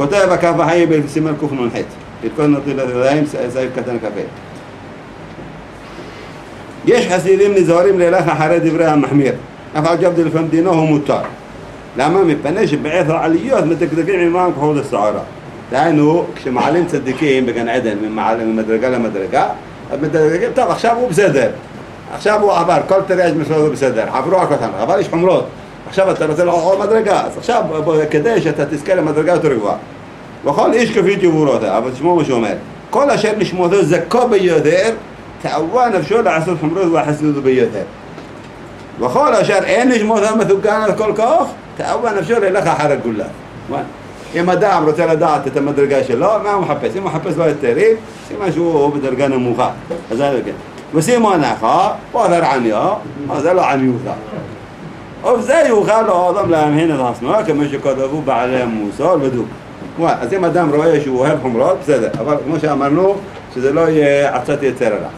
כותב הכף החיים בסימן קנ"ח, התכון נוטים לדיים סעיף קטן כ"ה. יש חסידים נזהרים ללך אחרי דברי המחמיר, אף על גב דלפון דינו הוא מותר. למה? מפני שבעת העליות מדקדקים עמם כחול השערה. דהיינו, כשמעלים צדיקים בגן עדן ממדרגה למדרגה, אז מדרגים, טוב, עכשיו הוא בסדר. עכשיו הוא עבר, כל תרי"ג מצוות הוא בסדר, עברו הכל, אבל יש חומרות. עכשיו אתה רוצה לעבור עוד מדרגה, אז עכשיו כדי שאתה תזכה למדרגה יותר גבוהה. וכל איש כפי תבורותיו, אבל תשמעו מה שהוא אומר, כל אשר נשמותו זכו ביותר, תאווה נפשו לעשות חומרות והחסידות ביותר. וכל אשר אין נשמותו מתוקן על כל כך, תאווה נפשו ללך אחר הגולה. אם אדם רוצה לדעת את המדרגה שלו, מה הוא מחפש? אם הוא מחפש לו היתרים, סימן שהוא בדרגה נמוכה. אז זה כן. ושימו הנחה, או אתר עניו, אז זה לא עניותה. ובזה יוכל לו אדם להמהין את עצמו, כמו שכתבו בעלי המוסר בדוק. אז אם אדם רואה שהוא אוהב חומרות, בסדר. אבל כמו שאמרנו, שזה לא יהיה עצת יצר עליו.